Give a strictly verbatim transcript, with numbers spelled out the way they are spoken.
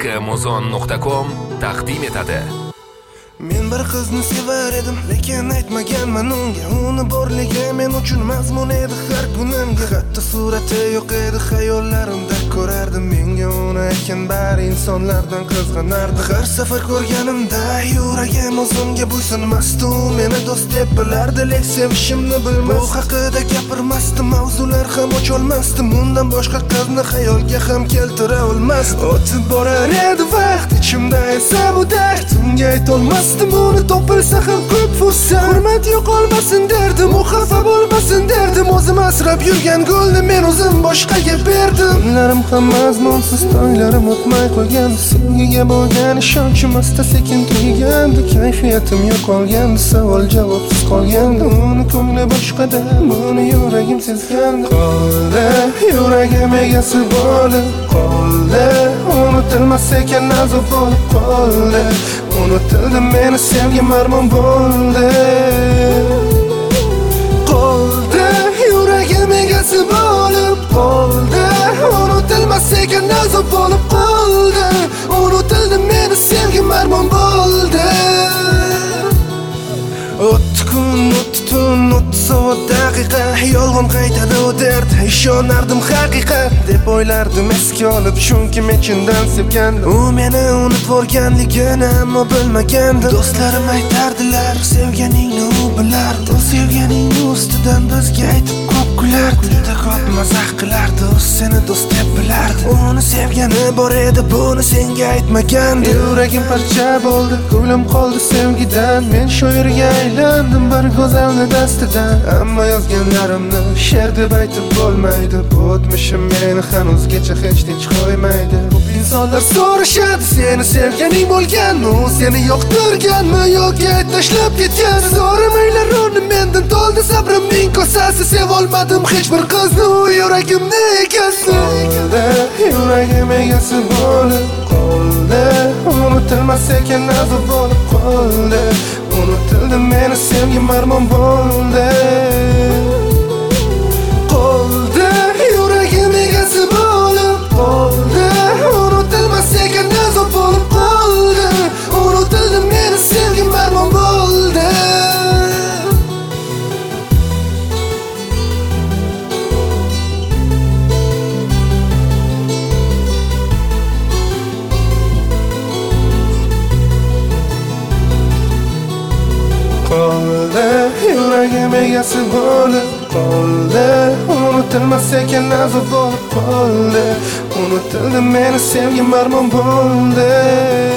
Amazon nuqta com taqdim etadi. Men bir qizni sevar edim, lekin aytmaganman unga. Uni borligi men uchun mazmun edi har kunimga. Hatto surati yo'q edi, xayollarimda ko'rardim. Menga uni aytgan bari insonlardan qizg'anardi. Har safar ko'rganimda yuragim o'zimga bo'ysunmasdi. U meni do'st deb bilardi, lekin sevishimni bilmasdi. Bu haqida gapirmasdi, mavzular ham ocholmasdim. Undan boshqa qizni xayolga ham keltira olmasdim. O'tib borar edi vaqt, ichimda esa bu dard. Unga aytolmasdim. Uni topilsa ham ko'p fursat. Hurmat yo'qolmasin derdim, u xafa bo'lmasin derdim. O'zim asrab yurgan gulni men o'zim boshqaga berdim. Kunlarim ham mazmunsiz, to'ylarim o'tmay qo'ygandi. Sevgiga bo'lgan ishonchim asta sekin tugagandi. Kayfiyatim yo'qolgandi, savol javobsiz qolgandi. Uni ko'ngli boshqada, buni yuragim sezgandi. Qoldi yuragim egasi bo'lib qoldi. Unutilmas ekan azob bo'lib qoldi. Unutildi meni sevgim armon bo'ldi. Qoldi yuragim egasi bo'lib qoldi. Unutilmas ekan azob bo'lib qoldi. Unutildi meni sevgim armon bo'ldi. O'tdi kun, o'tdi tun, o'tdi soat daqiqa. Yolg'on qaytadi u dard, ishonardim haqiqat deb o'ylardim esga olib, chunki men chindan sevgandim. U meni unutib o'rganligini ammo bilmagandim. Do'stlarim aytardilar, sevganingni u bilardi. U sevganingni ustidan bizga aytib ko'p kulardi. Juda ko'p mazax qilardi, u seni do'st deb bilardi. Uni sevgani bor edi, buni senga aytmagandi. Yuragim parcha bo'ldi, ko'nglim qoldi sevgidan. Men shoirga aylandim bir go'zalni dastidan. Ammo yozganlarimni she'r deb aytib bo'lmaydi. Bu o'tmishim meni hanuzgacha hech tinch qo'ymaydi. Ko'p insonlar so'rashadi, seni sevganing bo'lganmi? U seni yoqtirganmi yoki tashlab ketgan? So'ramaylar uni mendan, to'ldi sabrimning kosasi. Sevolmadim hech bir qizni, u yuragimni egasi. Qoldi yuragim egasi bo'lib qoldi. Unutilmas ekan azob bo'lib qoldi. Unutildi meni sevgim armon bo'ldi. Qoldi yuragim egasi bo'lib qoldi. Unutilmas ekan azob bo'lib qoldi. Unutildi meni sevgim armon bo'ldi. Qoldi yuragim egasi bo'lib qoldi. Unutilmas ekan azob bo'lib qoldi. Unutildi meni sevgim armon bo'ldi.